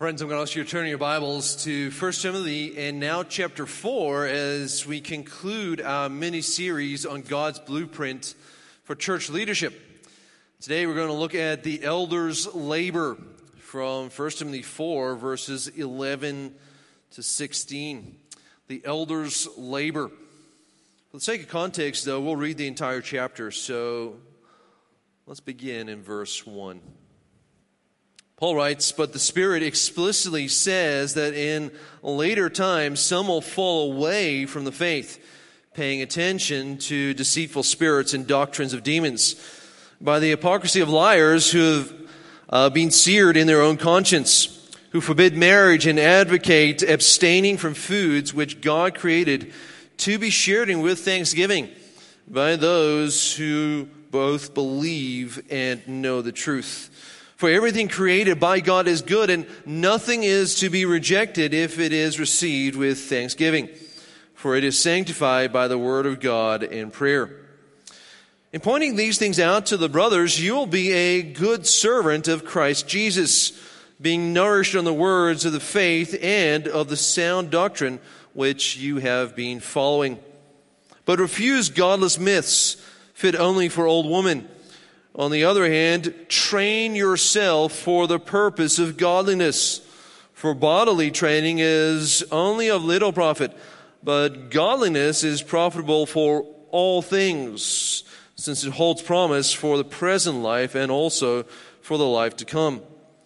Friends, I'm going to ask you to turn your Bibles to 1 Timothy and now chapter 4 as we conclude our mini-series on God's blueprint for church leadership. Today we're going to look at the elders' labor from 1 Timothy 4 verses 11 to 16. The elders' labor. For the sake of context, though, we'll read the entire chapter, so let's begin in verse 1. Paul writes, "But the Spirit explicitly says that in later times some will fall away from the faith, paying attention to deceitful spirits and doctrines of demons, by the hypocrisy of liars who have been seared in their own conscience, who forbid marriage and advocate abstaining from foods which God created to be shared in with thanksgiving by those who both believe and know the truth. For everything created by God is good, and nothing is to be rejected if it is received with thanksgiving, for it is sanctified by the word of God and prayer. In pointing these things out to the brothers, you will be a good servant of Christ Jesus, being nourished on the words of the faith and of the sound doctrine which you have been following. But refuse godless myths fit only for old women. On the other hand, train yourself for the purpose of godliness. For bodily training is only of little profit, but godliness is profitable for all things, since it holds promise for the present life and also for the life to come.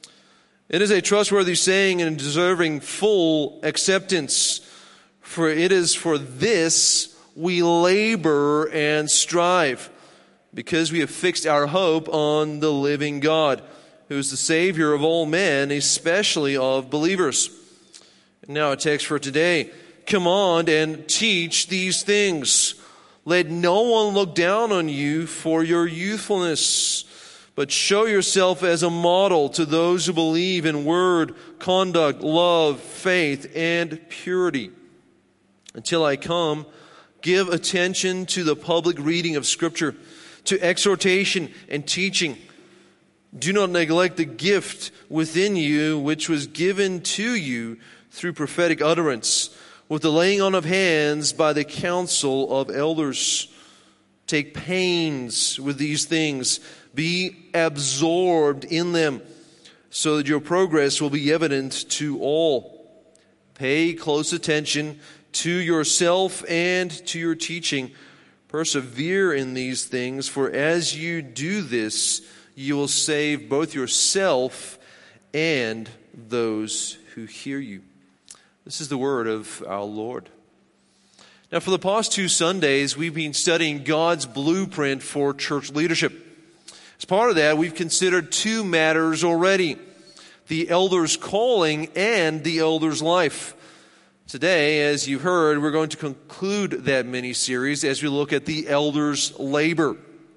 It is a trustworthy saying and deserving full acceptance, for it is for this we labor and strive, because we have fixed our hope on the living God, who is the Savior of all men, especially of believers." And now a text for today. "Command and teach these things. Let no one look down on you for your youthfulness, but show yourself as a model to those who believe in word, conduct, love, faith, and purity. Until I come, give attention to the public reading of Scripture, to exhortation and teaching. Do not neglect the gift within you which was given to you through prophetic utterance, with the laying on of hands by the council of elders. Take pains with these things. Be absorbed in them, so that your progress will be evident to all. Pay close attention to yourself and to your teaching. Persevere in these things, for as you do this, you will save both yourself and those who hear you." This is the word of our Lord. Now, for the past 2 Sundays, we've been studying God's blueprint for church leadership. As part of that, we've considered 2 matters already: the elder's calling and the elder's life. Today, as you heard, we're going to conclude that mini-series as we look at the elders' labor.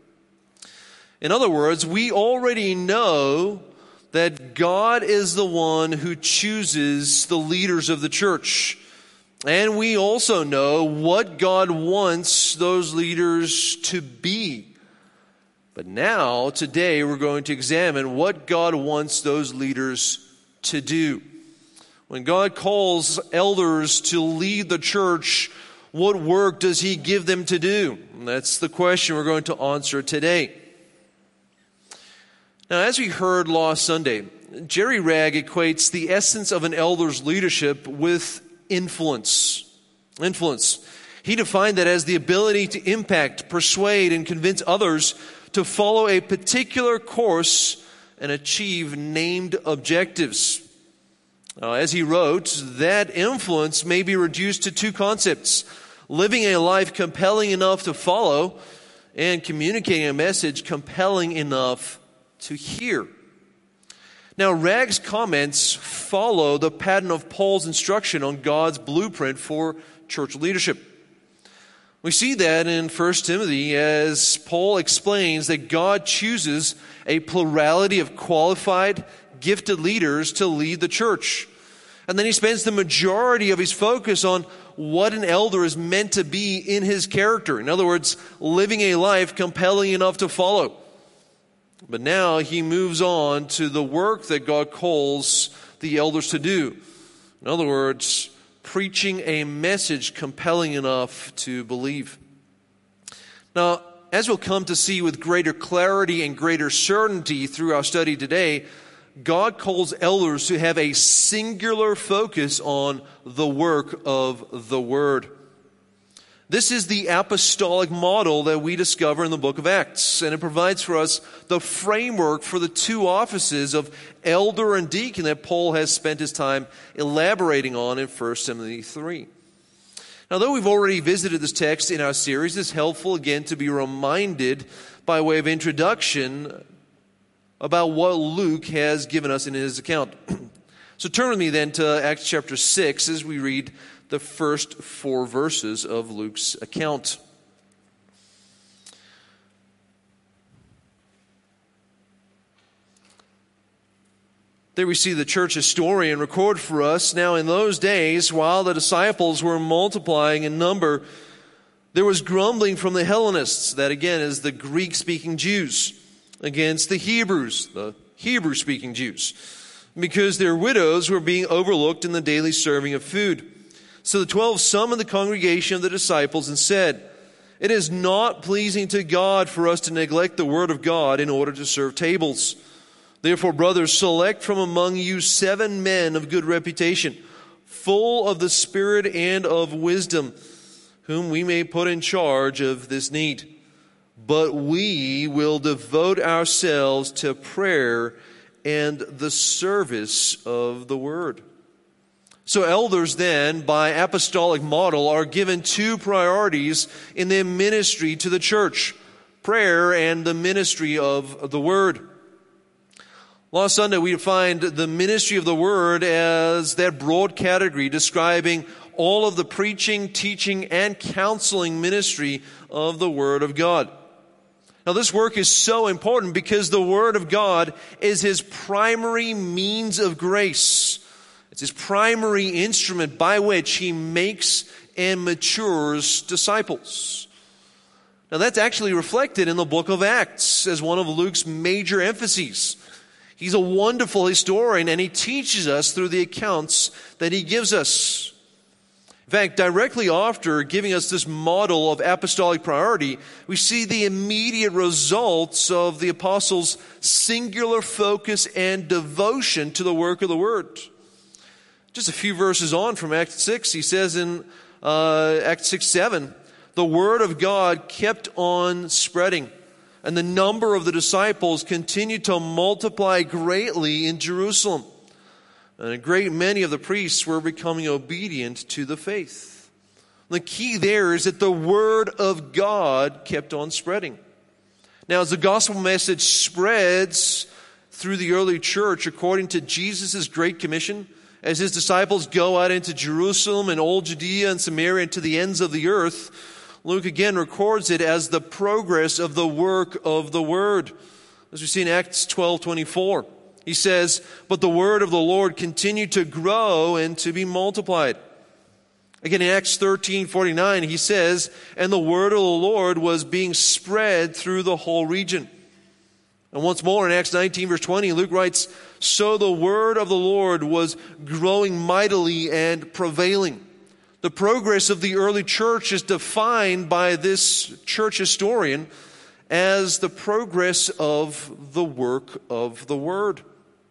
In other words, we already know that God is the one who chooses the leaders of the church. And we also know what God wants those leaders to be. But now, today, we're going to examine what God wants those leaders to do. When God calls elders to lead the church, what work does He give them to do? And that's the question we're going to answer today. Now, as we heard last Sunday, Jerry Ragg equates the essence of an elder's leadership with influence. Influence. He defined that as the ability to impact, persuade, and convince others to follow a particular course and achieve named objectives. As he wrote, that influence may be reduced to 2 concepts: living a life compelling enough to follow and communicating a message compelling enough to hear. Now, Ragg's comments follow the pattern of Paul's instruction on God's blueprint for church leadership. We see that in 1 Timothy as Paul explains that God chooses a plurality of qualified, gifted leaders to lead the church. And then he spends the majority of his focus on what an elder is meant to be in his character. In other words, living a life compelling enough to follow. But now he moves on to the work that God calls the elders to do. In other words, preaching a message compelling enough to believe. Now, as we'll come to see with greater clarity and greater certainty through our study today, God calls elders to have a singular focus on the work of the Word. This is the apostolic model that we discover in the book of Acts, and it provides for us the framework for the two offices of elder and deacon that Paul has spent his time elaborating on in 1 Timothy 3. Now, though we've already visited this text in our series, it's helpful again to be reminded by way of introduction about what Luke has given us in his account. So turn with me then to Acts chapter 6 as we read the first 4 verses of Luke's account. There we see the church historian record for us, now in those days, while the disciples were multiplying in number, there was grumbling from the Hellenists, that again is the Greek-speaking Jews, against the Hebrews, the Hebrew-speaking Jews, because their widows were being overlooked in the daily serving of food. So the 12 summoned the congregation of the disciples and said, "It is not pleasing to God for us to neglect the word of God in order to serve tables. Therefore, brothers, select from among you 7 men of good reputation, full of the Spirit and of wisdom, whom we may put in charge of this need. But we will devote ourselves to prayer and the service of the word." So elders then, by apostolic model, are given 2 priorities in their ministry to the church: prayer and the ministry of the word. Last Sunday we defined the ministry of the word as that broad category describing all of the preaching, teaching, and counseling ministry of the word of God. Now, this work is so important because the Word of God is His primary means of grace. It's His primary instrument by which He makes and matures disciples. Now, that's actually reflected in the book of Acts as one of Luke's major emphases. He's a wonderful historian, and he teaches us through the accounts that he gives us. In fact, directly after giving us this model of apostolic priority, we see the immediate results of the apostles' singular focus and devotion to the work of the word. Just a few verses on from Acts 6, he says in Acts 6:7, "The word of God kept on spreading, and the number of the disciples continued to multiply greatly in Jerusalem. And a great many of the priests were becoming obedient to the faith." The key there is that the word of God kept on spreading. Now, as the gospel message spreads through the early church according to Jesus' Great Commission, as his disciples go out into Jerusalem and all Judea and Samaria and to the ends of the earth, Luke again records it as the progress of the work of the word. As we see in Acts 12:24. He says, "But the word of the Lord continued to grow and to be multiplied." Again, in Acts 13:49, he says, "And the word of the Lord was being spread through the whole region." And once more in Acts 19, verse 20, Luke writes, "So the word of the Lord was growing mightily and prevailing." The progress of the early church is defined by this church historian as the progress of the work of the word.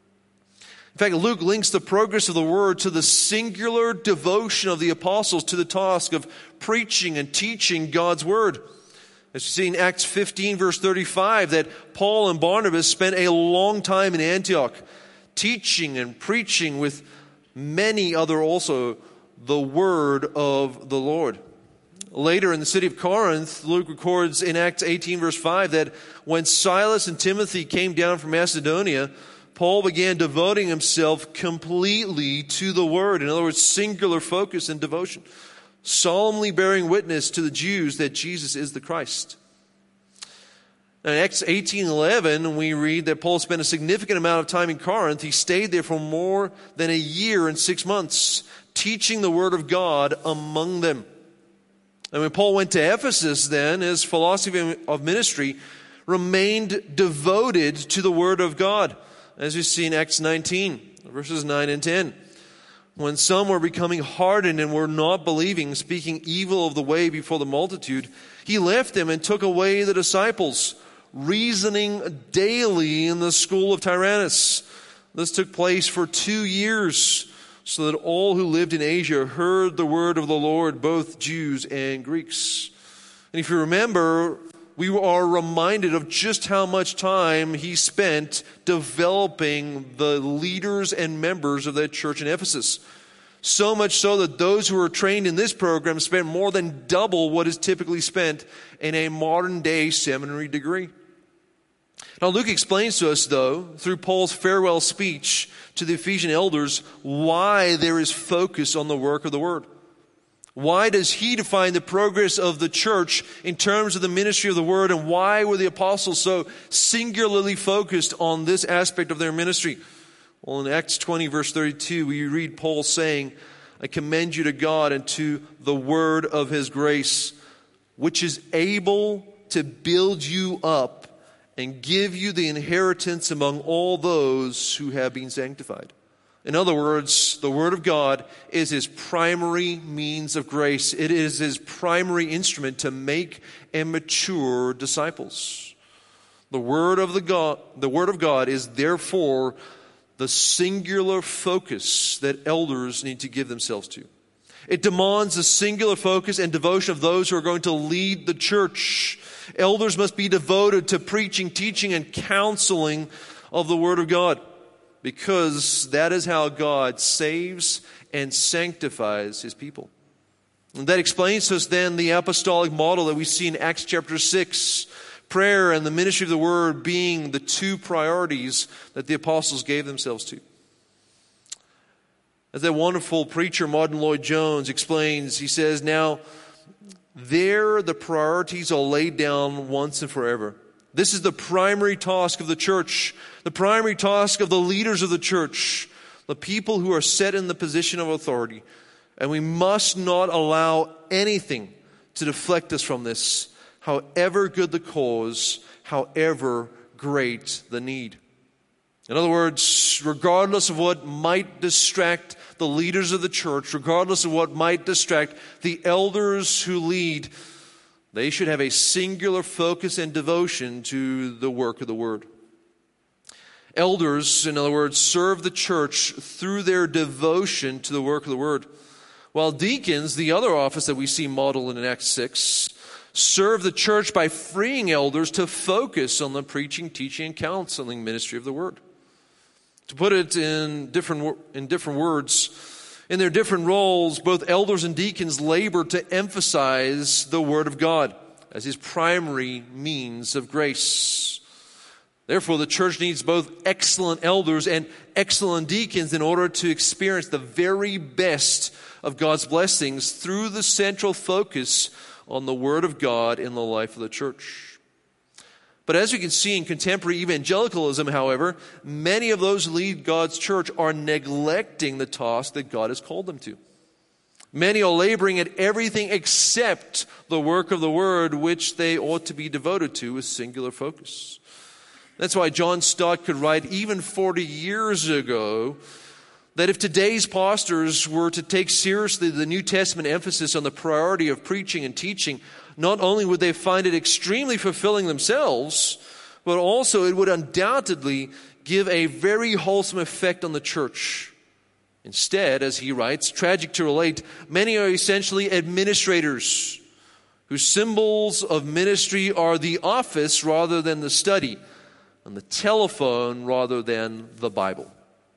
In fact, Luke links the progress of the word to the singular devotion of the apostles to the task of preaching and teaching God's word. As we see in Acts 15, verse 35, that Paul and Barnabas spent a long time in Antioch, teaching and preaching with many other also the word of the Lord. Later in the city of Corinth, Luke records in Acts 18, verse 5, that when Silas and Timothy came down from Macedonia, Paul began devoting himself completely to the word. In other words, singular focus and devotion, solemnly bearing witness to the Jews that Jesus is the Christ. Now, in Acts 18:11, we read that Paul spent a significant amount of time in Corinth. He stayed there for more than a year and 6 months, teaching the word of God among them. And when Paul went to Ephesus, then his philosophy of ministry remained devoted to the word of God. as we see in Acts 19, verses 9 and 10. When some were becoming hardened and were not believing, speaking evil of the way before the multitude, he left them and took away the disciples, reasoning daily in the school of Tyrannus. This took place for 2 years, so that all who lived in Asia heard the word of the Lord, both Jews and Greeks. And if you remember, we are reminded of just how much time he spent developing the leaders and members of that church in Ephesus. So much so that those who were trained in this program spent more than double what is typically spent in a modern day seminary degree. Now Luke explains to us, though, through Paul's farewell speech to the Ephesian elders, why there is focus on the work of the word. Why does he define the progress of the church in terms of the ministry of the word, and why were the apostles so singularly focused on this aspect of their ministry? Well, in Acts 20, verse 32, we read Paul saying, I commend you to God and to the word of his grace, which is able to build you up and give you the inheritance among all those who have been sanctified. In other words, the Word of God is his primary means of grace. It is his primary instrument to make and mature disciples. The Word of God is therefore the singular focus that elders need to give themselves to. It demands a singular focus and devotion of those who are going to lead the church. Elders must be devoted to preaching, teaching, and counseling of the Word of God, because that is how God saves and sanctifies his people. And that explains to us then the apostolic model that we see in Acts chapter 6, prayer and the ministry of the word being the two priorities that the apostles gave themselves to. As that wonderful preacher, Martin Lloyd-Jones, explains, he says, now, there the priorities are laid down once and forever. This is the primary task of the church, the primary task of the leaders of the church, the people who are set in the position of authority. And we must not allow anything to deflect us from this, however good the cause, however great the need. In other words, regardless of what might distract the leaders of the church, regardless of what might distract the elders who lead, they should have a singular focus and devotion to the work of the word. Elders, in other words, serve the church through their devotion to the work of the word, while deacons, the other office that we see modeled in Acts 6, serve the church by freeing elders to focus on the preaching, teaching, and counseling ministry of the word. To put it in different words, in their different roles, both elders and deacons labor to emphasize the Word of God as his primary means of grace. Therefore, the church needs both excellent elders and excellent deacons in order to experience the very best of God's blessings through the central focus on the Word of God in the life of the church. But as we can see in contemporary evangelicalism, however, many of those who lead God's church are neglecting the task that God has called them to. Many are laboring at everything except the work of the word, which they ought to be devoted to with singular focus. That's why John Stott could write even 40 years ago that if today's pastors were to take seriously the New Testament emphasis on the priority of preaching and teaching, not only would they find it extremely fulfilling themselves, but also it would undoubtedly give a very wholesome effect on the church. Instead, as he writes, tragic to relate, many are essentially administrators whose symbols of ministry are the office rather than the study, and the telephone rather than the Bible.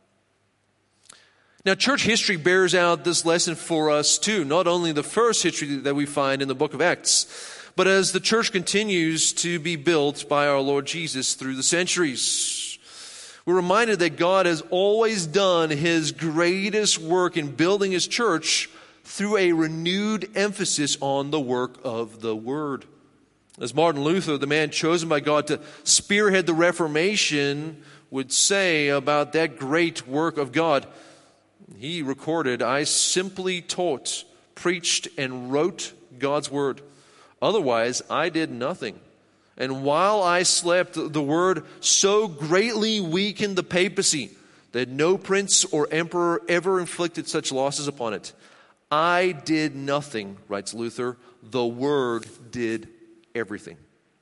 Now, church history bears out this lesson for us too, not only the first history that we find in the book of Acts, but as the church continues to be built by our Lord Jesus through the centuries. We're reminded that God has always done his greatest work in building his church through a renewed emphasis on the work of the word. As Martin Luther, the man chosen by God to spearhead the Reformation, would say about that great work of God, he recorded, I simply taught, preached, and wrote God's word. Otherwise, I did nothing. And while I slept, the word so greatly weakened the papacy that no prince or emperor ever inflicted such losses upon it. I did nothing," writes Luther. "The word did everything."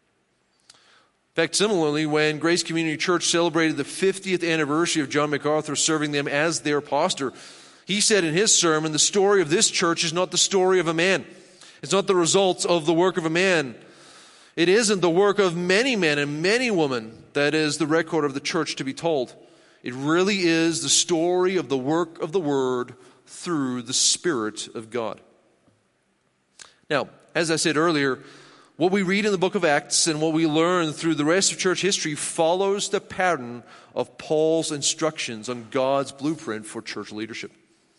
In fact, similarly, when Grace Community Church celebrated the 50th anniversary of John MacArthur serving them as their pastor, he said in his sermon, "The story of this church is not the story of a man. It's not the results of the work of a man. It isn't the work of many men and many women that is the record of the church to be told. It really is the story of the work of the Word through the Spirit of God." Now, as I said earlier, what we read in the book of Acts and what we learn through the rest of church history follows the pattern of Paul's instructions on God's blueprint for church leadership.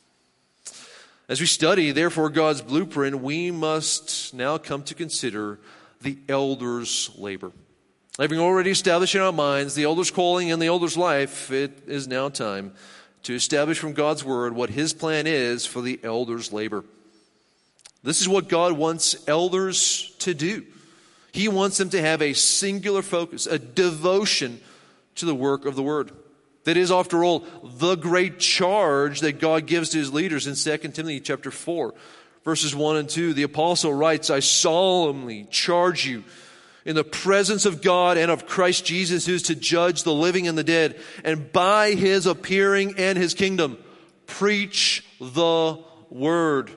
As we study, therefore, God's blueprint, we must now come to consider the elder's labor. Having already established in our minds the elder's calling and the elder's life, it is now time to establish from God's word what his plan is for the elder's labor. This is what God wants elders to do. He wants them to have a singular focus, a devotion to the work of the word. That is, after all, the great charge that God gives to his leaders in 2 Timothy chapter 4, verses 1 and 2. The apostle writes, "I solemnly charge you in the presence of God and of Christ Jesus, who is to judge the living and the dead, and by his appearing and his kingdom, preach the word."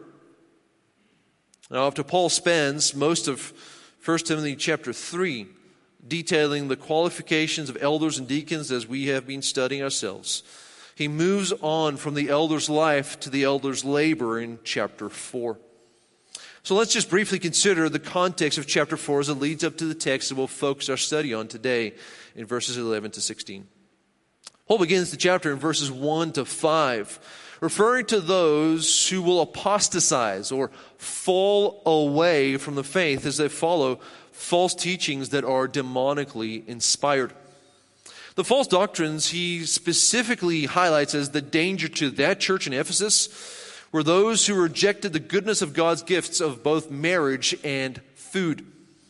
Now, after Paul spends most of 1 Timothy chapter 3 detailing the qualifications of elders and deacons as we have been studying ourselves, he moves on from the elder's life to the elder's labor in chapter 4. So let's just briefly consider the context of chapter 4 as it leads up to the text that we'll focus our study on today in verses 11 to 16. Paul begins the chapter in verses 1 to 5, referring to those who will apostatize or fall away from the faith as they follow false teachings that are demonically inspired. The false doctrines he specifically highlights as the danger to that church in Ephesus were those who rejected the goodness of God's gifts of both marriage and food.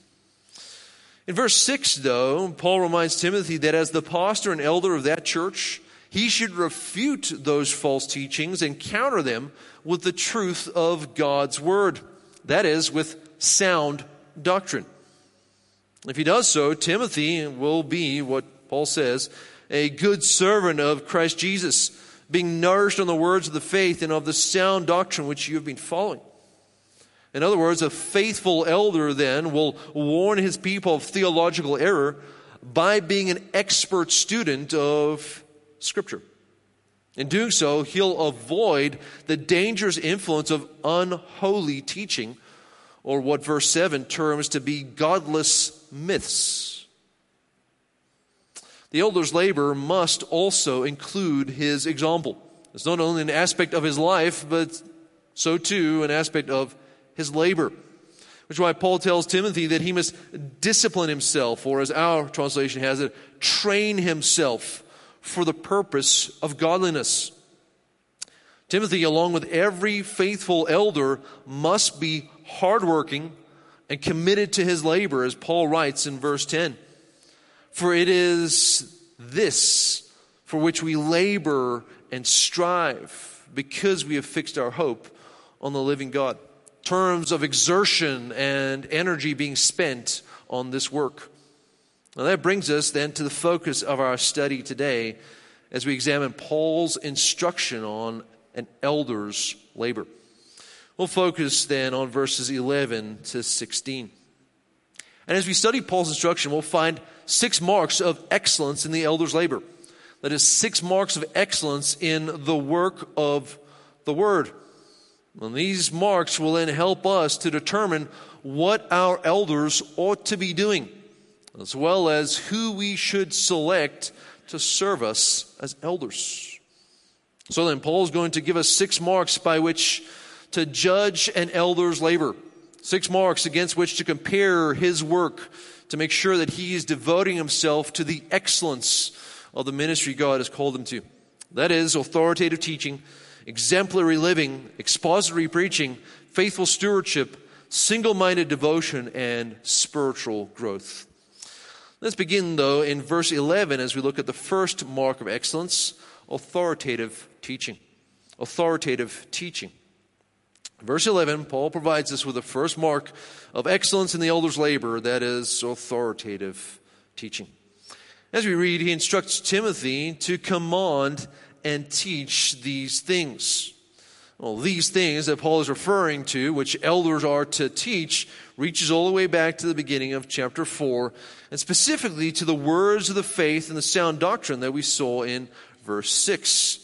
In verse 6, though, Paul reminds Timothy that as the pastor and elder of that church, he should refute those false teachings and counter them with the truth of God's word. That is, with sound doctrine. If he does so, Timothy will be, what Paul says, a good servant of Christ Jesus, being nourished on the words of the faith and of the sound doctrine which you have been following. In other words, a faithful elder then will warn his people of theological error by being an expert student of Scripture. In doing so, he'll avoid the dangerous influence of unholy teaching, or what verse 7 terms to be godless myths. The elder's labor must also include his example. It's not only an aspect of his life, but so too an aspect of his labor. Which is why Paul tells Timothy that he must discipline himself, or as our translation has it, train himself for the purpose of godliness. Timothy, along with every faithful elder, must be hardworking and committed to his labor, as Paul writes in verse 10. For it is this for which we labor and strive, because we have fixed our hope on the living God. Terms of exertion and energy being spent on this work. Now that brings us then to the focus of our study today as we examine Paul's instruction on an elder's labor. We'll focus then on verses 11 to 16. And as we study Paul's instruction, we'll find 6 marks of excellence in the elder's labor. That is, 6 marks of excellence in the work of the word. And these marks will then help us to determine what our elders ought to be doing, as well as who we should select to serve us as elders. So then, Paul is going to give us 6 marks by which to judge an elder's labor. 6 marks against which to compare his work to make sure that he is devoting himself to the excellence of the ministry God has called him to. That is, authoritative teaching, exemplary living, expository preaching, faithful stewardship, single-minded devotion, and spiritual growth. Let's begin, though, in verse 11 as we look at the first mark of excellence, authoritative teaching. Authoritative teaching. Verse 11, Paul provides us with the first mark of excellence in the elder's labor, that is, authoritative teaching. As we read, he instructs Timothy to command and teach these things. Well, these things that Paul is referring to, which elders are to teach, reaches all the way back to the beginning of chapter 4, and specifically to the words of the faith and the sound doctrine that we saw in verse 6.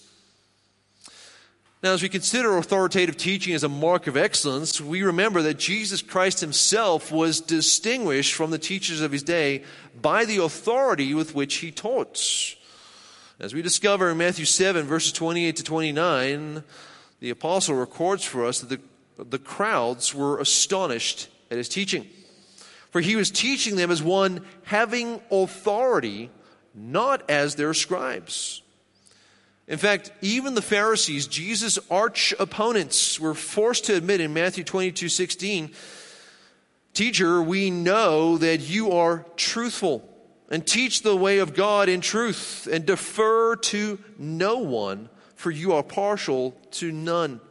Now, as we consider authoritative teaching as a mark of excellence, we remember that Jesus Christ himself was distinguished from the teachers of his day by the authority with which he taught. As we discover in Matthew 7, verses 28 to 29, the apostle records for us that the crowds were astonished at his teaching. For he was teaching them as one having authority, not as their scribes. In fact, even the Pharisees, Jesus' arch opponents, were forced to admit in Matthew 22:16, "Teacher, we know that you are truthful and teach the way of God in truth and defer to no one, for you are partial to none."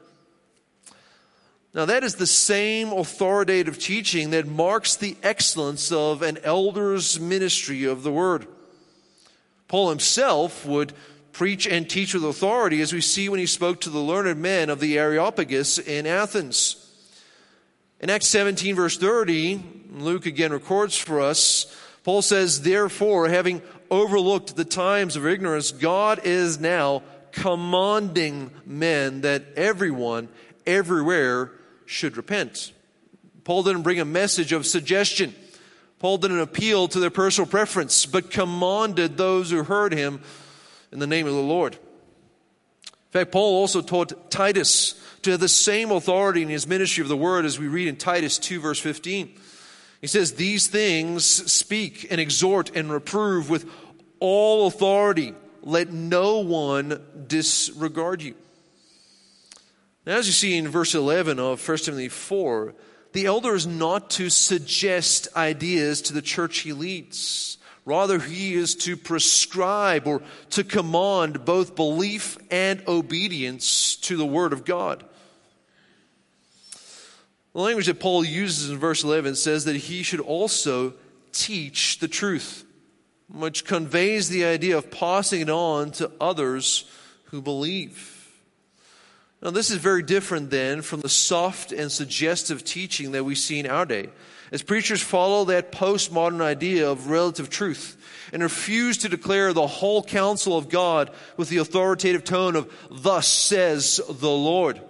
Now that is the same authoritative teaching that marks the excellence of an elder's ministry of the word. Paul himself would preach and teach with authority, as we see when he spoke to the learned men of the Areopagus in Athens. In Acts 17, verse 30, Luke again records for us, Paul says, "Therefore, having overlooked the times of ignorance, God is now commanding men that everyone, everywhere, should repent." Paul didn't bring a message of suggestion. Paul didn't appeal to their personal preference, but commanded those who heard him in the name of the Lord. In fact, Paul also taught Titus to have the same authority in his ministry of the word as we read in Titus 2, verse 15. He says, "These things speak and exhort and reprove with all authority. Let no one disregard you." Now, as you see in verse 11 of 1 Timothy 4, the elder is not to suggest ideas to the church he leads. Rather, he is to prescribe or to command both belief and obedience to the Word of God. The language that Paul uses in verse 11 says that he should also teach the truth, which conveys the idea of passing it on to others who believe. Now, this is very different then from the soft and suggestive teaching that we see in our day, as preachers follow that postmodern idea of relative truth and refuse to declare the whole counsel of God with the authoritative tone of "Thus says the Lord."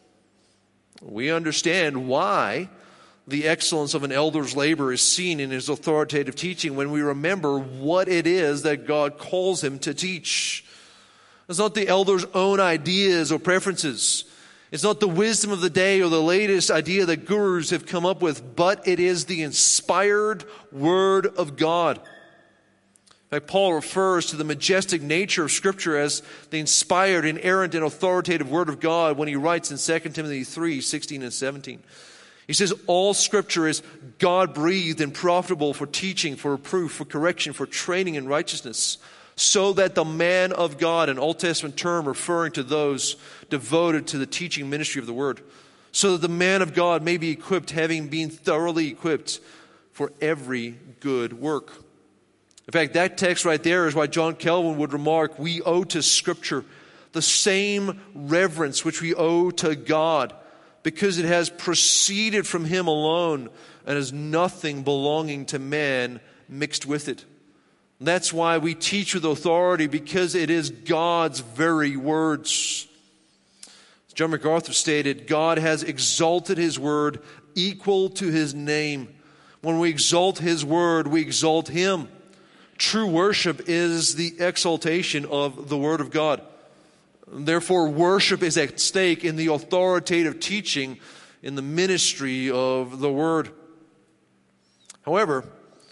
We understand why the excellence of an elder's labor is seen in his authoritative teaching when we remember what it is that God calls him to teach. It's not the elder's own ideas or preferences. It's not the wisdom of the day or the latest idea that gurus have come up with, but it is the inspired Word of God. In fact, Paul refers to the majestic nature of Scripture as the inspired, inerrant, and authoritative Word of God when he writes in 2 Timothy 3:16 and 17. He says, "All Scripture is God-breathed and profitable for teaching, for reproof, for correction, for training in righteousness, so that the man of God," an Old Testament term referring to those devoted to the teaching ministry of the Word, "so that the man of God may be equipped, having been thoroughly equipped for every good work." In fact, that text right there is why John Calvin would remark, we owe to Scripture the same reverence which we owe to God, because it has proceeded from Him alone and has nothing belonging to man mixed with it. That's why we teach with authority, because it is God's very words. As John MacArthur stated, God has exalted His word equal to His name. When we exalt His word, we exalt Him. True worship is the exaltation of the Word of God. Therefore, worship is at stake in the authoritative teaching in the ministry of the Word. However,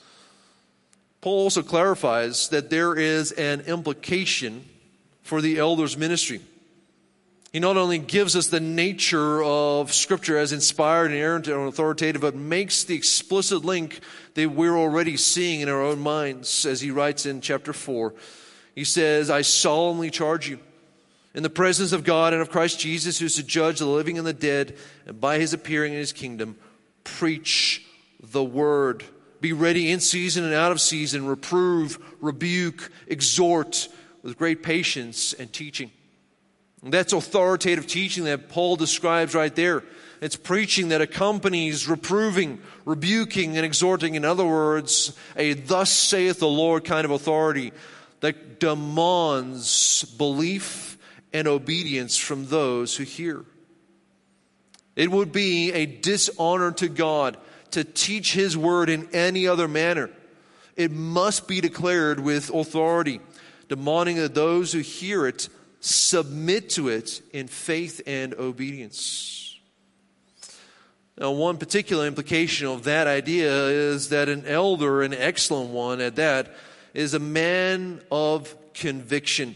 Paul also clarifies that there is an implication for the elder's ministry. He not only gives us the nature of Scripture as inspired and inerrant and authoritative, but makes the explicit link that we're already seeing in our own minds. As he writes in chapter 4, he says, I solemnly charge you, in the presence of God and of Christ Jesus, who is to judge the living and the dead, and by his appearing in his kingdom, preach the word. Be ready in season and out of season, reprove, rebuke, exhort with great patience and teaching. And that's authoritative teaching that Paul describes right there. It's preaching that accompanies reproving, rebuking, and exhorting. In other words, a thus saith the Lord kind of authority that demands belief and obedience from those who hear. It would be a dishonor to God to teach his word in any other manner. It must be declared with authority, demanding that those who hear it submit to it in faith and obedience. Now, one particular implication of that idea is that an elder, an excellent one at that, is a man of conviction.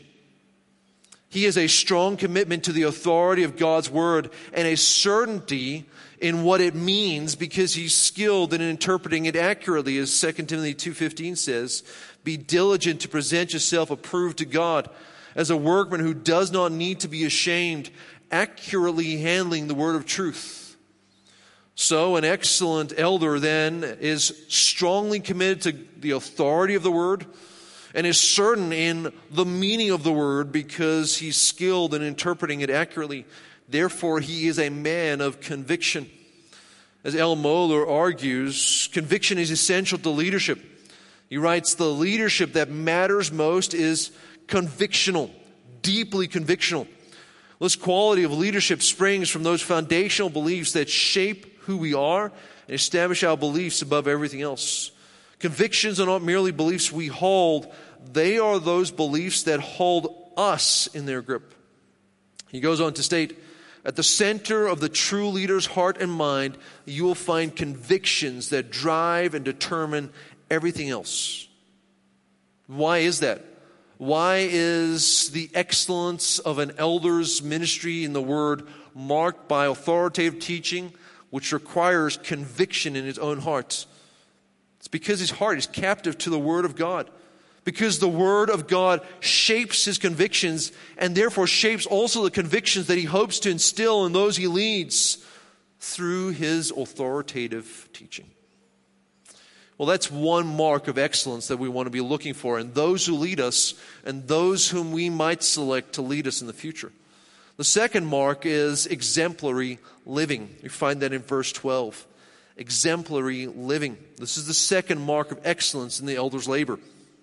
He has a strong commitment to the authority of God's word and a certainty in what it means because he's skilled in interpreting it accurately. As 2 Timothy 2:15 says, be diligent to present yourself approved to God as a workman who does not need to be ashamed, accurately handling the word of truth. So an excellent elder then is strongly committed to the authority of the word and is certain in the meaning of the word because he's skilled in interpreting it accurately. Therefore, he is a man of conviction. As L. Mohler argues, conviction is essential to leadership. He writes, the leadership that matters most is convictional, deeply convictional. This quality of leadership springs from those foundational beliefs that shape who we are and establish our beliefs above everything else. Convictions are not merely beliefs we hold, they are those beliefs that hold us in their grip. He goes on to state, at the center of the true leader's heart and mind, you will find convictions that drive and determine everything else. Why is that? Why is the excellence of an elder's ministry in the word marked by authoritative teaching, which requires conviction in his own heart? It's because his heart is captive to the word of God. Because the word of God shapes his convictions and therefore shapes also the convictions that he hopes to instill in those he leads through his authoritative teaching. Well, that's one mark of excellence that we want to be looking for in those who lead us and those whom we might select to lead us in the future. The second mark is exemplary living. We find that in verse 12. Exemplary living. This is the second mark of excellence in the elder's labor.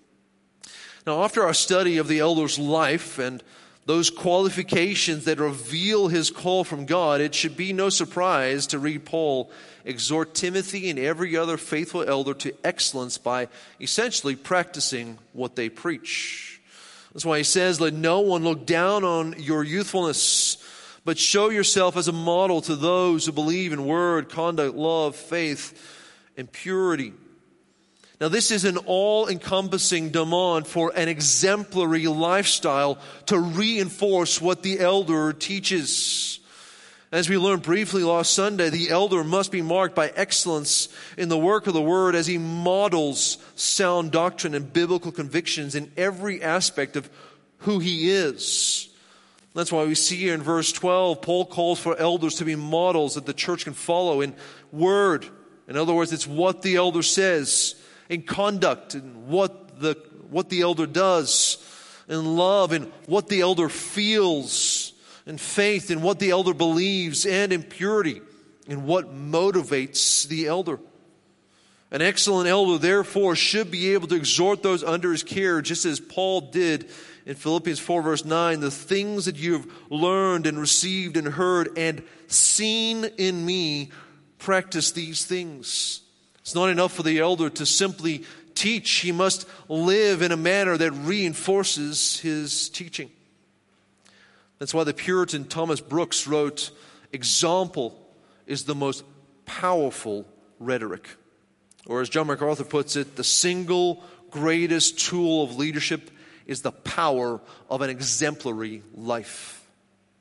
Now, after our study of the elder's life and those qualifications that reveal his call from God, it should be no surprise to read Paul exhort Timothy and every other faithful elder to excellence by essentially practicing what they preach. That's why he says, let no one look down on your youthfulness, but show yourself as a model to those who believe in word, conduct, love, faith, and purity. Now, this is an all-encompassing demand for an exemplary lifestyle to reinforce what the elder teaches. As we learned briefly last Sunday, the elder must be marked by excellence in the work of the word as he models sound doctrine and biblical convictions in every aspect of who he is. That's why we see here in verse 12, Paul calls for elders to be models that the church can follow in word. In other words, it's what the elder says. In conduct, in what the elder does, in love, in what the elder feels, in faith, in what the elder believes, and in purity, in what motivates the elder. An excellent elder, therefore, should be able to exhort those under his care, just as Paul did in Philippians 4, verse 9, the things that you have learned and received and heard and seen in me, practice these things. It's not enough for the elder to simply teach. He must live in a manner that reinforces his teaching. That's why the Puritan Thomas Brooks wrote, example is the most powerful rhetoric. Or as John MacArthur puts it, the single greatest tool of leadership is the power of an exemplary life.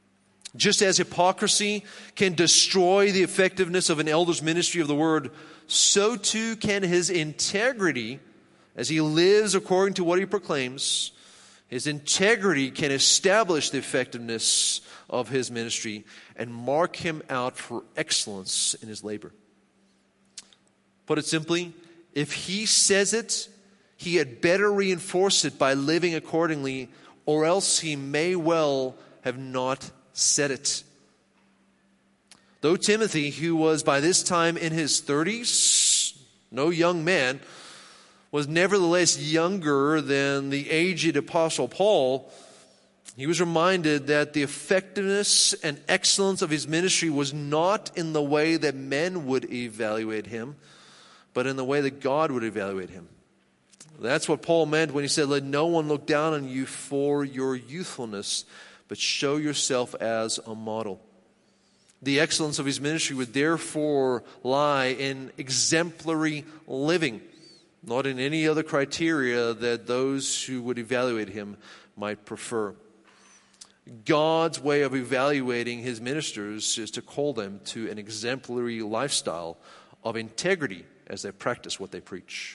Just as hypocrisy can destroy the effectiveness of an elder's ministry of the word, so too can his integrity, as he lives according to what he proclaims. His integrity can establish the effectiveness of his ministry and mark him out for excellence in his labor. Put it simply, if he says it, he had better reinforce it by living accordingly, or else he may well have not said it. Though Timothy, who was by this time in his 30s, no young man, was nevertheless younger than the aged Apostle Paul, he was reminded that the effectiveness and excellence of his ministry was not in the way that men would evaluate him, but in the way that God would evaluate him. That's what Paul meant when he said, "Let no one look down on you for your youthfulness, but show yourself as a model." The excellence of his ministry would therefore lie in exemplary living, not in any other criteria that those who would evaluate him might prefer. God's way of evaluating his ministers is to call them to an exemplary lifestyle of integrity as they practice what they preach.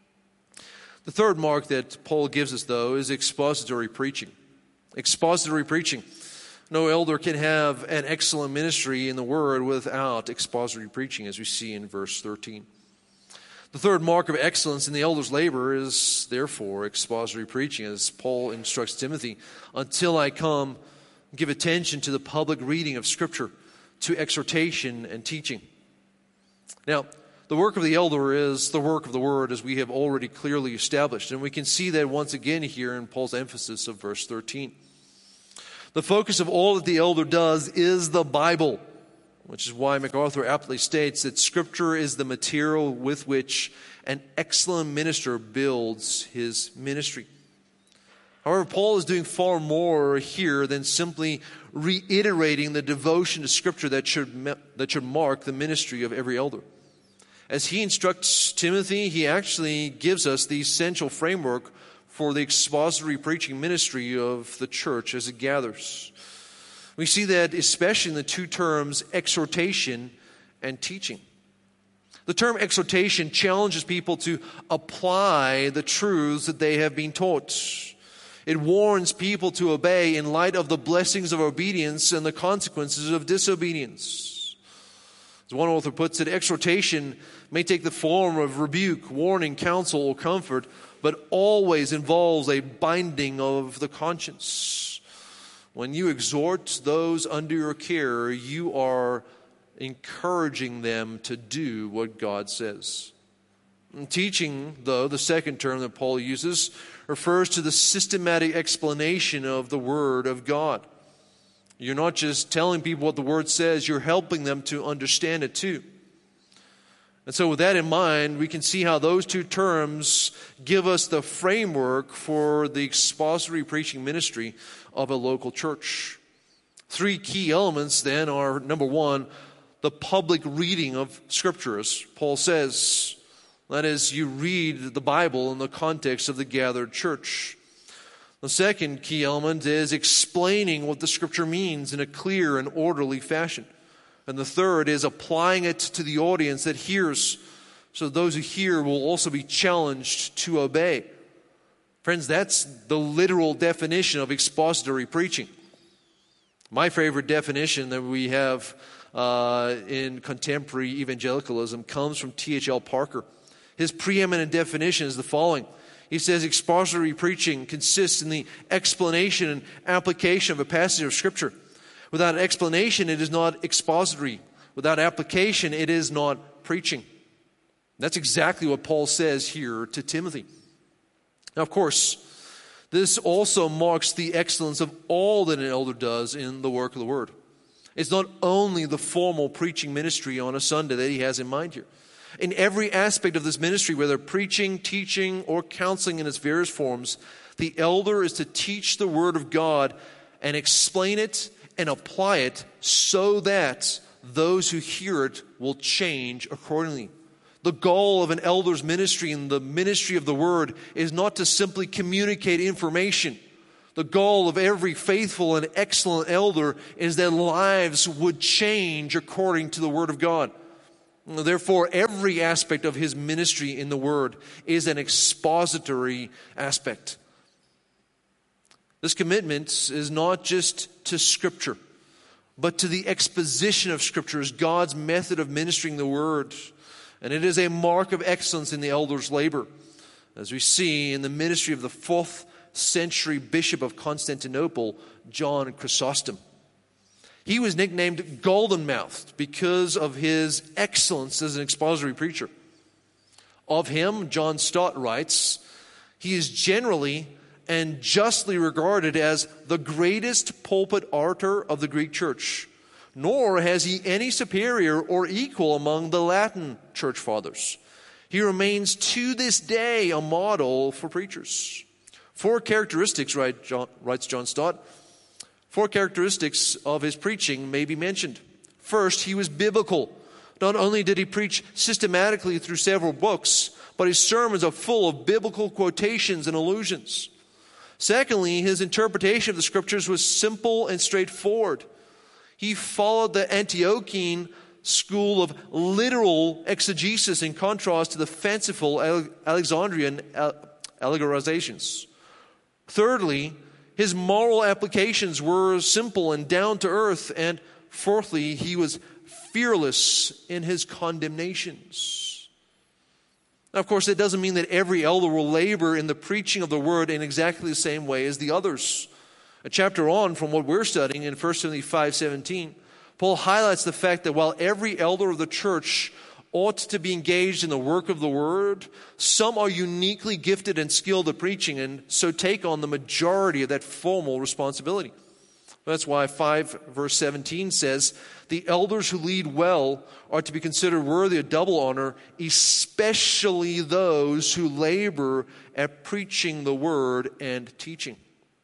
The third mark that Paul gives us, though, is expository preaching. Expository preaching. No elder can have an excellent ministry in the Word without expository preaching, as we see in verse 13. The third mark of excellence in the elder's labor is, therefore, expository preaching, as Paul instructs Timothy, "Until I come, give attention to the public reading of Scripture, to exhortation and teaching." Now, the work of the elder is the work of the Word, as we have already clearly established. And we can see that once again here in Paul's emphasis of verse 13. The focus of all that the elder does is the Bible, which is why MacArthur aptly states that Scripture is the material with which an excellent minister builds his ministry. However, Paul is doing far more here than simply reiterating the devotion to Scripture that should mark the ministry of every elder. As he instructs Timothy, he actually gives us the essential framework for the expository preaching ministry of the church as it gathers. We see that especially in the two terms exhortation and teaching. The term exhortation challenges people to apply the truths that they have been taught. It warns people to obey in light of the blessings of obedience and the consequences of disobedience. As one author puts it, exhortation may take the form of rebuke, warning, counsel, or comfort, but always involves a binding of the conscience. When you exhort those under your care, you are encouraging them to do what God says. And teaching, though, the second term that Paul uses, refers to the systematic explanation of the Word of God. You're not just telling people what the Word says, you're helping them to understand it too. And so with that in mind, we can see how those two terms give us the framework for the expository preaching ministry of a local church. Three key elements then are, number one, the public reading of Scripture, as Paul says. That is, you read the Bible in the context of the gathered church. The second key element is explaining what the Scripture means in a clear and orderly fashion. And the third is applying it to the audience that hears, so those who hear will also be challenged to obey. Friends, that's the literal definition of expository preaching. My favorite definition that we have in contemporary evangelicalism comes from T.H.L. Parker. His preeminent definition is the following. He says expository preaching consists in the explanation and application of a passage of Scripture. Without explanation, it is not expository. Without application, it is not preaching. That's exactly what Paul says here to Timothy. Now, of course, this also marks the excellence of all that an elder does in the work of the Word. It's not only the formal preaching ministry on a Sunday that he has in mind here. In every aspect of this ministry, whether preaching, teaching, or counseling in its various forms, the elder is to teach the Word of God and explain it and apply it so that those who hear it will change accordingly. The goal of an elder's ministry and the ministry of the Word is not to simply communicate information. The goal of every faithful and excellent elder is that lives would change according to the Word of God. Therefore, every aspect of his ministry in the Word is an expository aspect. This commitment is not just to Scripture, but to the exposition of Scripture as God's method of ministering the Word. And it is a mark of excellence in the elder's labor, as we see in the ministry of the 4th century bishop of Constantinople, John Chrysostom. He was nicknamed Golden-Mouthed because of his excellence as an expository preacher. Of him, John Stott writes, he is generally and justly regarded as the greatest pulpit orator of the Greek church, nor has he any superior or equal among the Latin church fathers. He remains to this day a model for preachers. 4 characteristics, writes John Stott, 4 characteristics of his preaching may be mentioned. First, he was biblical. Not only did he preach systematically through several books, but his sermons are full of biblical quotations and allusions. Secondly, his interpretation of the Scriptures was simple and straightforward. He followed the Antiochian school of literal exegesis in contrast to the fanciful Alexandrian allegorizations. Thirdly, his moral applications were simple and down to earth. And fourthly, he was fearless in his condemnations. Now, of course, that doesn't mean that every elder will labor in the preaching of the word in exactly the same way as the others. A chapter on from what we're studying in 1 Timothy 5:17, Paul highlights the fact that while every elder of the church ought to be engaged in the work of the word, some are uniquely gifted and skilled at preaching and so take on the majority of that formal responsibility. That's why 5 verse 17 says, the elders who lead well are to be considered worthy of double honor, especially those who labor at preaching the word and teaching.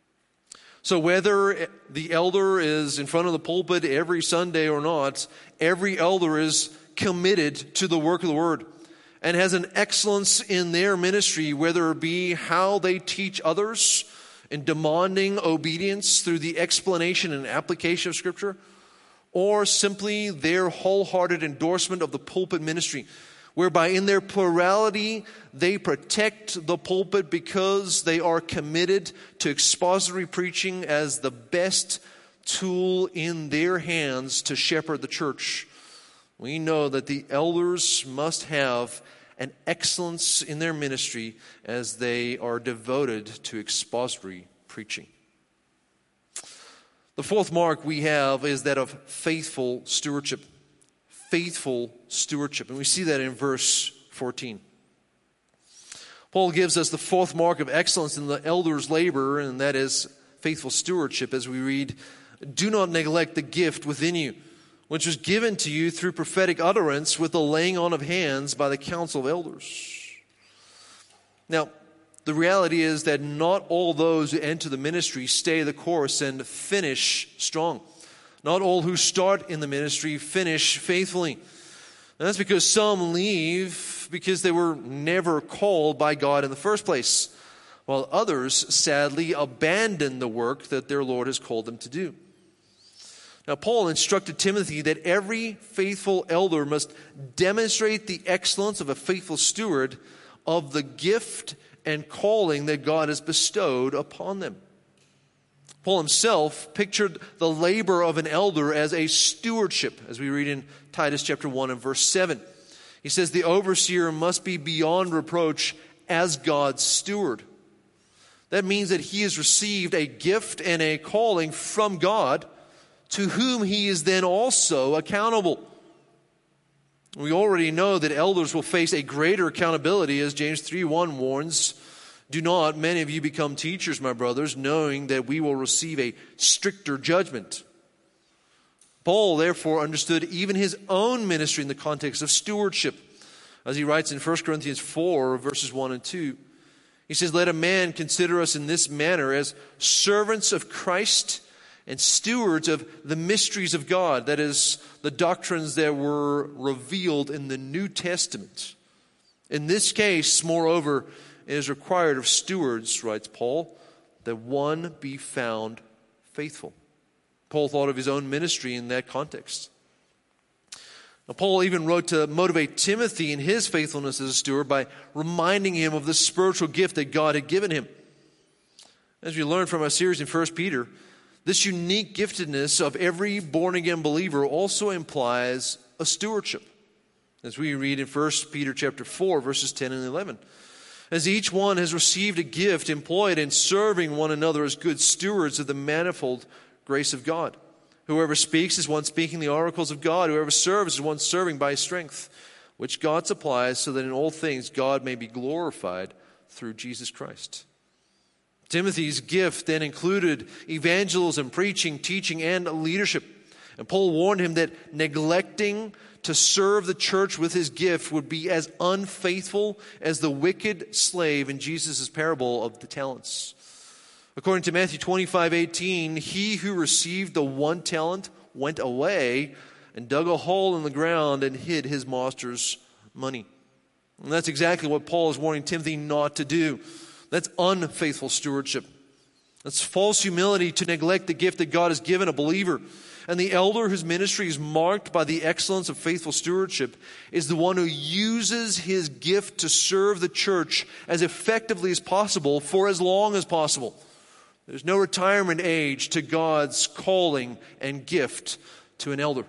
So whether the elder is in front of the pulpit every Sunday or not, every elder is committed to the work of the word and has an excellence in their ministry, whether it be how they teach others in demanding obedience through the explanation and application of Scripture, or simply their wholehearted endorsement of the pulpit ministry, whereby in their plurality they protect the pulpit because they are committed to expository preaching as the best tool in their hands to shepherd the church. We know that the elders must have an excellence in their ministry as they are devoted to expository preaching. The fourth mark we have is that of faithful stewardship. Faithful stewardship. And we see that in verse 14. Paul gives us the fourth mark of excellence in the elder's labor, and that is faithful stewardship, as we read, "Do not neglect the gift within you, which was given to you through prophetic utterance with the laying on of hands by the council of elders." Now, the reality is that not all those who enter the ministry stay the course and finish strong. Not all who start in the ministry finish faithfully. And that's because some leave because they were never called by God in the first place, while others sadly abandon the work that their Lord has called them to do. Now, Paul instructed Timothy that every faithful elder must demonstrate the excellence of a faithful steward of the gift and calling that God has bestowed upon them. Paul himself pictured the labor of an elder as a stewardship, as we read in Titus chapter 1 and verse 7. He says the overseer must be beyond reproach as God's steward. That means that he has received a gift and a calling from God, to whom he is then also accountable. We already know that elders will face a greater accountability, as James 3:1 warns, "Do not many of you become teachers, my brothers, knowing that we will receive a stricter judgment." Paul therefore understood even his own ministry in the context of stewardship. As he writes in 1 Corinthians 4, verses 1 and 2, he says, "Let a man consider us in this manner as servants of Christ and stewards of the mysteries of God," that is, the doctrines that were revealed in the New Testament. "In this case, moreover, it is required of stewards," writes Paul, that one be found faithful. Paul thought of his own ministry in that context. Now, Paul even wrote to motivate Timothy in his faithfulness as a steward by reminding him of the spiritual gift that God had given him. As we learned from our series in 1 Peter, this unique giftedness of every born-again believer also implies a stewardship. As we read in 1 Peter chapter 4, verses 10 and 11. As each one has received a gift, employ it in serving one another as good stewards of the manifold grace of God. Whoever speaks is one speaking the oracles of God. Whoever serves is one serving by his strength, which God supplies, so that in all things God may be glorified through Jesus Christ. Timothy's gift then included evangelism, preaching, teaching, and leadership. And Paul warned him that neglecting to serve the church with his gift would be as unfaithful as the wicked slave in Jesus' parable of the talents. According to Matthew 25:18, he who received the 1 talent went away and dug a hole in the ground and hid his master's money. And that's exactly what Paul is warning Timothy not to do. That's unfaithful stewardship. That's false humility to neglect the gift that God has given a believer. And the elder whose ministry is marked by the excellence of faithful stewardship is the one who uses his gift to serve the church as effectively as possible for as long as possible. There's no retirement age to God's calling and gift to an elder.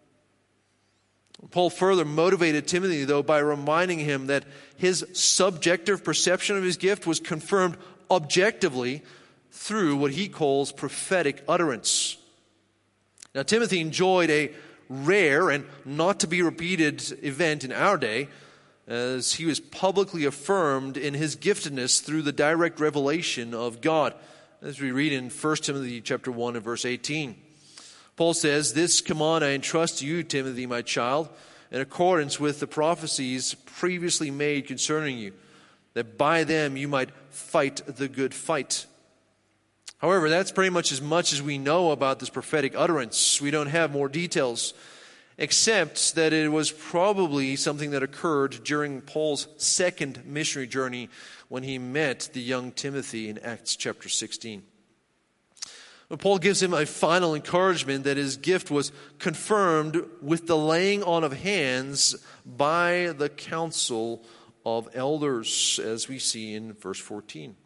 Paul further motivated Timothy, though, by reminding him that his subjective perception of his gift was confirmed objectively through what he calls prophetic utterance. Now, Timothy enjoyed a rare and not to be repeated event in our day, as he was publicly affirmed in his giftedness through the direct revelation of God, as we read in 1 Timothy chapter 1 and verse 18. Paul says, "This command I entrust to you, Timothy, my child, in accordance with the prophecies previously made concerning you, that by them you might fight the good fight." However, that's pretty much as we know about this prophetic utterance. We don't have more details, except that it was probably something that occurred during Paul's second missionary journey when he met the young Timothy in Acts chapter 16. But Paul gives him a final encouragement that his gift was confirmed with the laying on of hands by the council of elders, as we see in verse 14.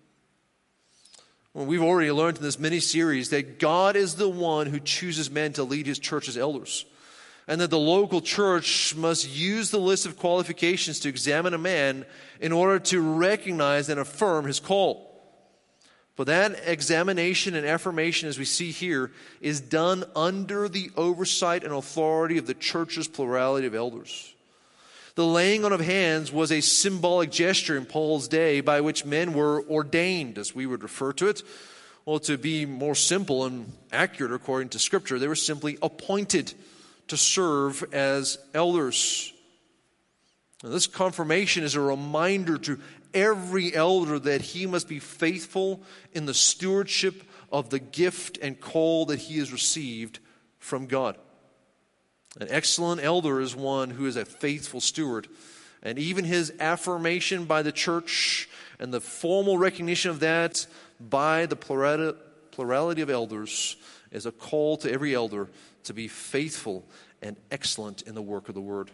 Well, we've already learned in this mini-series that God is the one who chooses men to lead his church as elders, and that the local church must use the list of qualifications to examine a man in order to recognize and affirm his call. But that examination and affirmation, as we see here, is done under the oversight and authority of the church's plurality of elders. The laying on of hands was a symbolic gesture in Paul's day by which men were ordained, as we would refer to it. Well, to be more simple and accurate according to Scripture, they were simply appointed to serve as elders. Now, this confirmation is a reminder to every elder that he must be faithful in the stewardship of the gift and call that he has received from God. An excellent elder is one who is a faithful steward, and even his affirmation by the church and the formal recognition of that by the plurality of elders is a call to every elder to be faithful and excellent in the work of the word.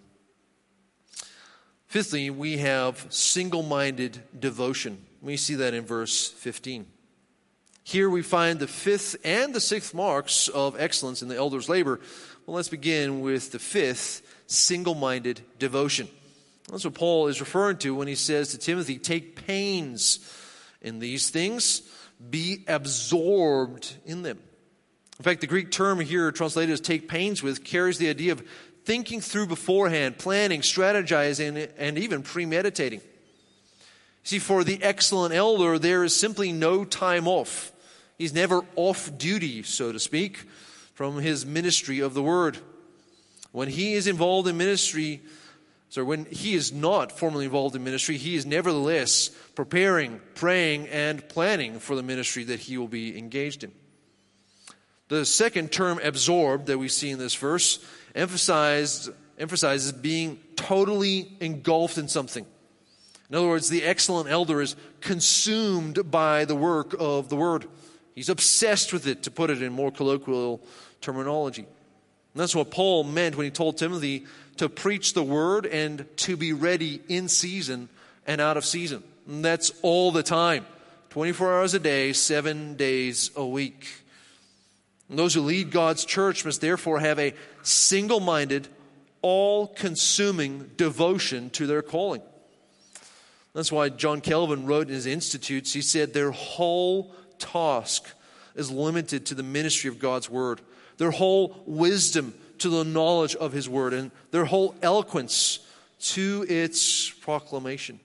Fifthly, we have single-minded devotion. We see that in verse 15. Here we find the fifth and the sixth marks of excellence in the elder's labor. Well, let's begin with the fifth, single-minded devotion. That's what Paul is referring to when he says to Timothy, take pains in these things, be absorbed in them. In fact, the Greek term here translated as take pains with carries the idea of thinking through beforehand, planning, strategizing, and even premeditating. See, for the excellent elder, there is simply no time off. He's never off duty, so to speak, from his ministry of the word. When he is involved in ministry, when he is not formally involved in ministry, he is nevertheless preparing, praying, and planning for the ministry that he will be engaged in. The second term, absorbed, that we see in this verse, emphasizes being totally engulfed in something. In other words, the excellent elder is consumed by the work of the word. He's obsessed with it, to put it in more colloquial terminology. And that's what Paul meant when he told Timothy to preach the word and to be ready in season and out of season. And that's all the time. 24 hours a day, 7 days a week. And those who lead God's church must therefore have a single-minded, all-consuming devotion to their calling. That's why John Calvin wrote in his Institutes, he said, their whole task is limited to the ministry of God's word. Their whole wisdom to the knowledge of his word, and their whole eloquence to its proclamation.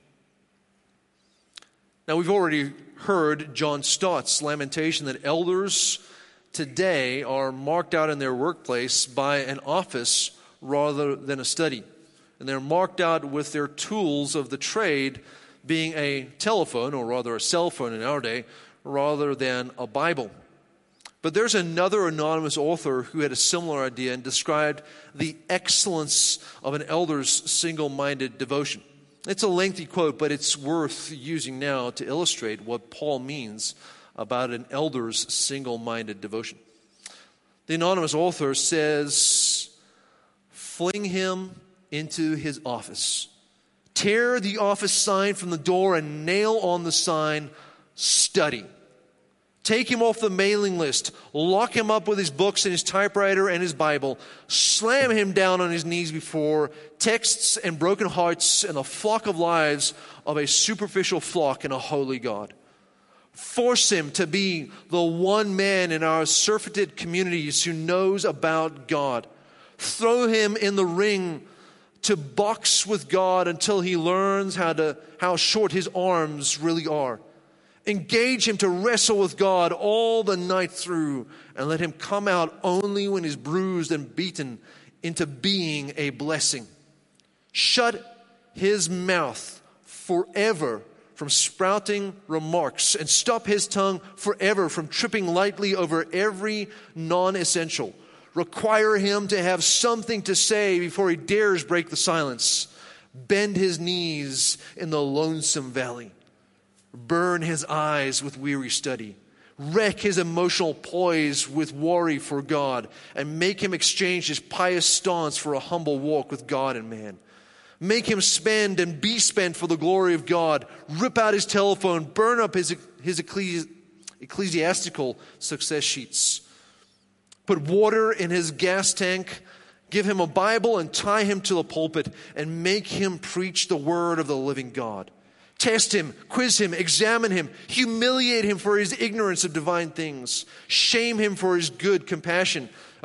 Now, we've already heard John Stott's lamentation that elders today are marked out in their workplace by an office rather than a study. And they're marked out with their tools of the trade being a telephone, or rather a cell phone in our day, rather than a Bible. But there's another anonymous author who had a similar idea and described the excellence of an elder's single-minded devotion. It's a lengthy quote, but it's worth using now to illustrate what Paul means about an elder's single-minded devotion. The anonymous author says, fling him into his office. Tear the office sign from the door and nail on the sign, study. Take him off the mailing list. Lock him up with his books and his typewriter and his Bible. Slam him down on his knees before texts and broken hearts and the flock of lives of a superficial flock and a holy God. Force him to be the one man in our surfeited communities who knows about God. Throw him in the ring to box with God until he learns how short his arms really are. Engage him to wrestle with God all the night through, and let him come out only when he's bruised and beaten into being a blessing. Shut his mouth forever from sprouting remarks, and stop his tongue forever from tripping lightly over every non-essential. Require him to have something to say before he dares break the silence. Bend his knees in the lonesome valley. Burn his eyes with weary study. Wreck his emotional poise with worry for God, and make him exchange his pious stance for a humble walk with God and man. Make him spend and be spent for the glory of God. Rip out his telephone. Burn up his ecclesiastical success sheets. Put water in his gas tank. Give him a Bible and tie him to the pulpit, and make him preach the word of the living God. Test him, quiz him, examine him, humiliate him for his ignorance of divine things. Shame him for his good comprehension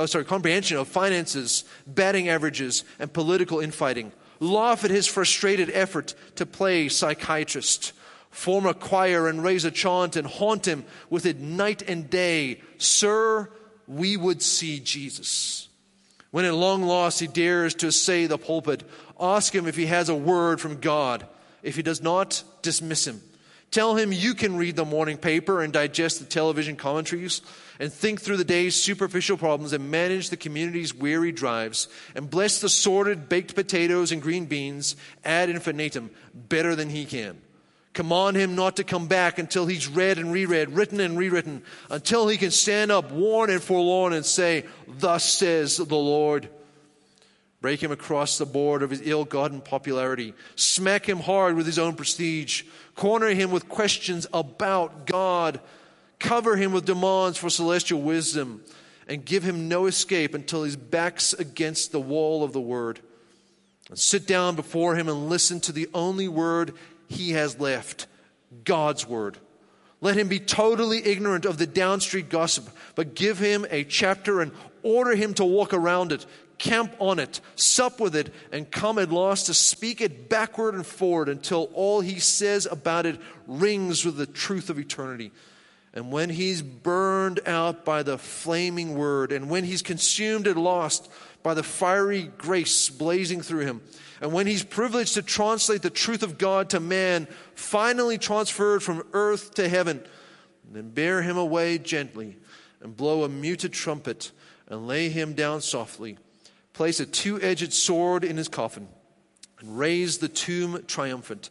of finances, batting averages, and political infighting. Laugh at his frustrated effort to play psychiatrist. Form a choir and raise a chant and haunt him with it night and day. Sir, we would see Jesus. When at long last he dares to essay the pulpit, ask him if he has a word from God. If he does not, dismiss him. Tell him you can read the morning paper and digest the television commentaries and think through the day's superficial problems and manage the community's weary drives and bless the sordid baked potatoes and green beans ad infinitum better than he can. Command him not to come back until he's read and reread, written and rewritten, until he can stand up worn and forlorn and say, "Thus says the Lord." Break him across the board of his ill-gotten popularity. Smack him hard with his own prestige. Corner him with questions about God. Cover him with demands for celestial wisdom. And give him no escape until his back's against the wall of the Word. And sit down before him and listen to the only word he has left, God's Word. Let him be totally ignorant of the downstreet gossip, but give him a chapter and order him to walk around it, camp on it, sup with it, and come at last to speak it backward and forward until all he says about it rings with the truth of eternity. And when he's burned out by the flaming word, and when he's consumed at last by the fiery grace blazing through him, and when he's privileged to translate the truth of God to man, finally transferred from earth to heaven, then bear him away gently and blow a muted trumpet and lay him down softly. Place a two-edged sword in his coffin and raise the tomb triumphant.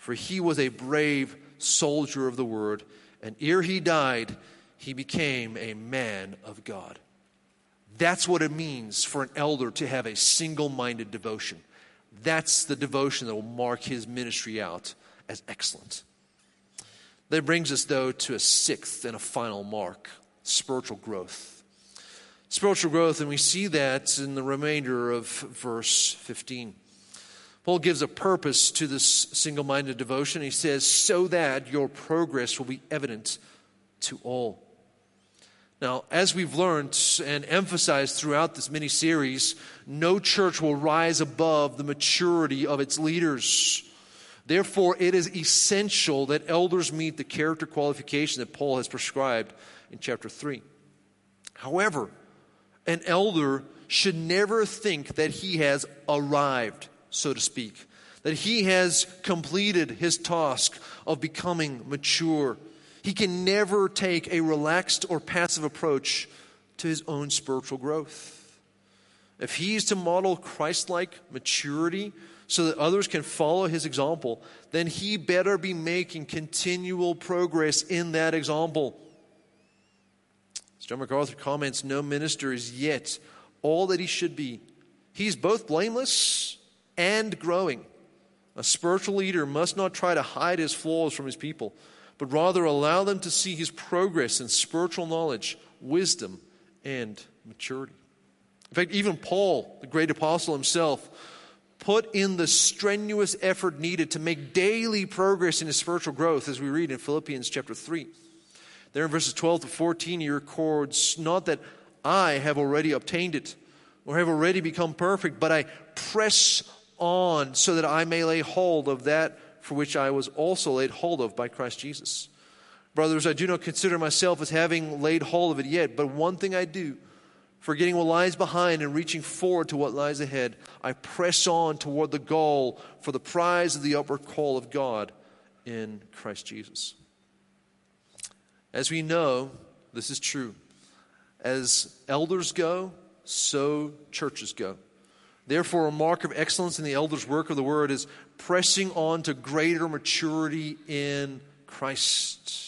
for he was a brave soldier of the word, and ere he died, he became a man of God. That's what it means for an elder to have a single-minded devotion. That's the devotion that will mark his ministry out as excellent. That brings us, though, to a sixth and a final mark, spiritual growth. Spiritual growth, and we see that in the remainder of verse 15. Paul gives a purpose to this single-minded devotion. He says, so that your progress will be evident to all. Now, as we've learned and emphasized throughout this mini-series, no church will rise above the maturity of its leaders. Therefore, it is essential that elders meet the character qualification that Paul has prescribed in chapter 3. However, an elder should never think that he has arrived, so to speak, that he has completed his task of becoming mature. He can never take a relaxed or passive approach to his own spiritual growth. If he is to model Christ-like maturity so that others can follow his example, then he better be making continual progress in that example. As John MacArthur comments, no minister is yet all that he should be. He's both blameless and growing. A spiritual leader must not try to hide his flaws from his people, but rather allow them to see his progress in spiritual knowledge, wisdom, and maturity. In fact, even Paul, the great apostle himself, put in the strenuous effort needed to make daily progress in his spiritual growth, as we read in Philippians chapter 3. There in verses 12 to 14, he records, not that I have already obtained it, or have already become perfect, but I press on so that I may lay hold of that for which I was also laid hold of by Christ Jesus. Brothers, I do not consider myself as having laid hold of it yet, but one thing I do, forgetting what lies behind and reaching forward to what lies ahead, I press on toward the goal for the prize of the upward call of God in Christ Jesus. As we know, this is true. As elders go, so churches go. Therefore, a mark of excellence in the elders' work of the word is pressing on to greater maturity in Christ.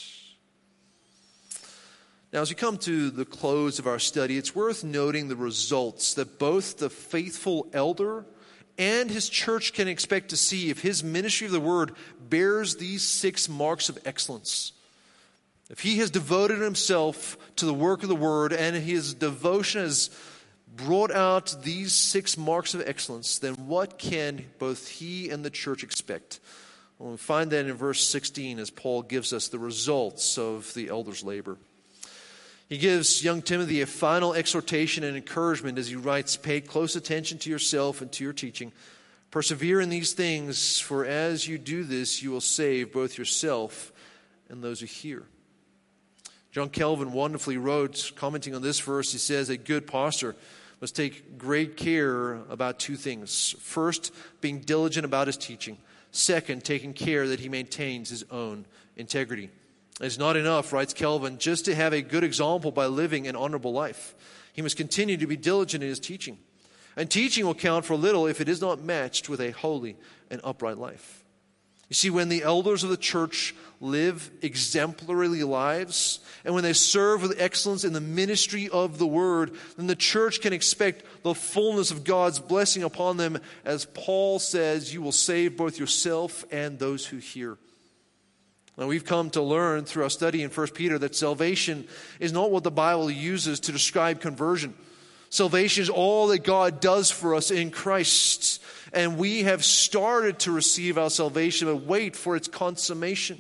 Now, as we come to the close of our study, it's worth noting the results that both the faithful elder and his church can expect to see if his ministry of the word bears these 6 marks of excellence. If he has devoted himself to the work of the word and his devotion has brought out these 6 marks of excellence, then what can both he and the church expect? Well, we find that in verse 16 as Paul gives us the results of the elder's labor. He gives young Timothy a final exhortation and encouragement as he writes, pay close attention to yourself and to your teaching. Persevere in these things, for as you do this, you will save both yourself and those who hear. John Calvin wonderfully wrote, commenting on this verse, he says, a good pastor must take great care about 2 things. First, being diligent about his teaching. Second, taking care that he maintains his own integrity. It's not enough, writes Calvin, just to have a good example by living an honorable life. He must continue to be diligent in his teaching. And teaching will count for little if it is not matched with a holy and upright life. You see, when the elders of the church live exemplary lives, and when they serve with excellence in the ministry of the word, then the church can expect the fullness of God's blessing upon them. As Paul says, you will save both yourself and those who hear. Now, we've come to learn through our study in 1 Peter that salvation is not what the Bible uses to describe conversion. Salvation is all that God does for us in Christ. And we have started to receive our salvation, but wait for its consummation.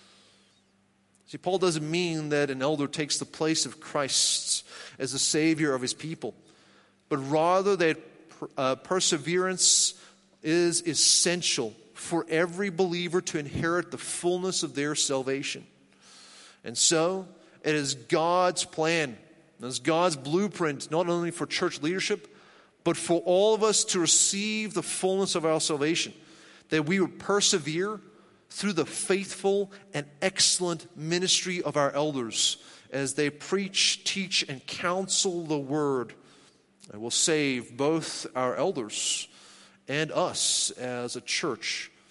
See, Paul doesn't mean that an elder takes the place of Christ as the Savior of his people, but rather that perseverance is essential for every believer to inherit the fullness of their salvation. And so, it is God's plan, it's God's blueprint, not only for church leadership, but for all of us to receive the fullness of our salvation, that we would persevere through the faithful and excellent ministry of our elders as they preach, teach, and counsel the word. It will save both our elders and us as a church.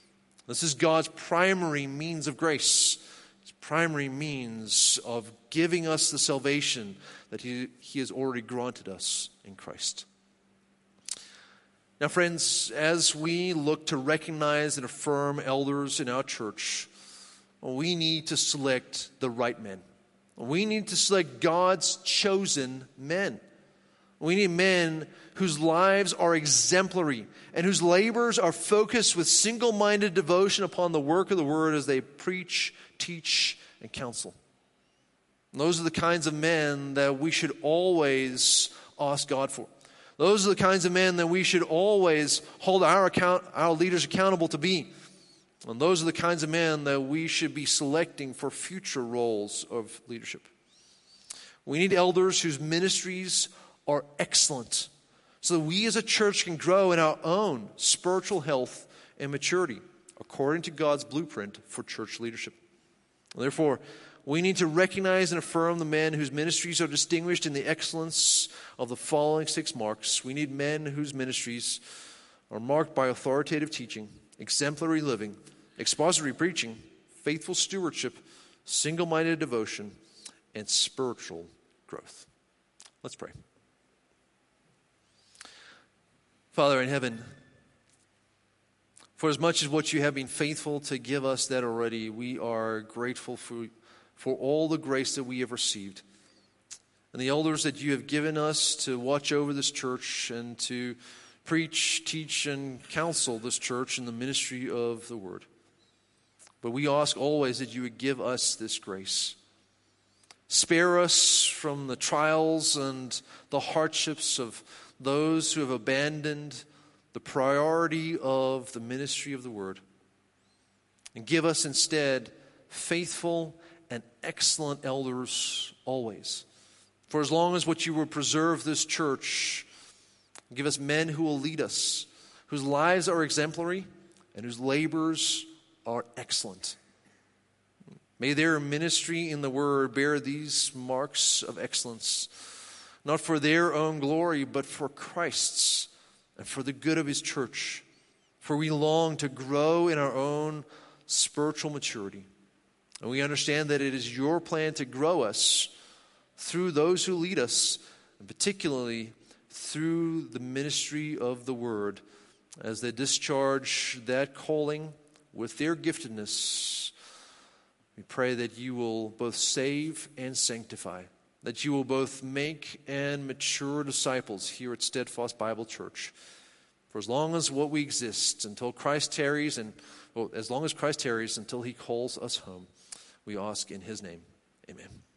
This is God's primary means of grace. His primary means of giving us the salvation that He has already granted us in Christ. Now, friends, as we look to recognize and affirm elders in our church, we need to select the right men. We need to select God's chosen men. We need men whose lives are exemplary and whose labors are focused with single-minded devotion upon the work of the Word as they preach, teach, and counsel. And those are the kinds of men that we should always ask God for. Those are the kinds of men that we should always hold our leaders accountable to be. And those are the kinds of men that we should be selecting for future roles of leadership. We need elders whose ministries are excellent so that we as a church can grow in our own spiritual health and maturity according to God's blueprint for church leadership. Therefore, we need to recognize and affirm the men whose ministries are distinguished in the excellence of the following 6 marks. We need men whose ministries are marked by authoritative teaching, exemplary living, expository preaching, faithful stewardship, single-minded devotion, and spiritual growth. Let's pray. Father in heaven, for as much as what you have been faithful to give us that already, we are grateful for all the grace that we have received. And the elders that you have given us to watch over this church and to preach, teach, and counsel this church in the ministry of the Word. But we ask always that you would give us this grace. Spare us from the trials and the hardships of those who have abandoned the priority of the ministry of the Word. And give us instead faithful and excellent elders always. For as long as what you will preserve this church, give us men who will lead us, whose lives are exemplary and whose labors are excellent. May their ministry in the Word bear these marks of excellence, not for their own glory, but for Christ's and for the good of His church. For we long to grow in our own spiritual maturity. And we understand that it is your plan to grow us through those who lead us, and particularly through the ministry of the Word, as they discharge that calling with their giftedness. We pray that you will both save and sanctify, that you will both make and mature disciples here at Steadfast Bible Church. For as long as what we exist, until Christ tarries, as long as Christ tarries until He calls us home, we ask in His name. Amen.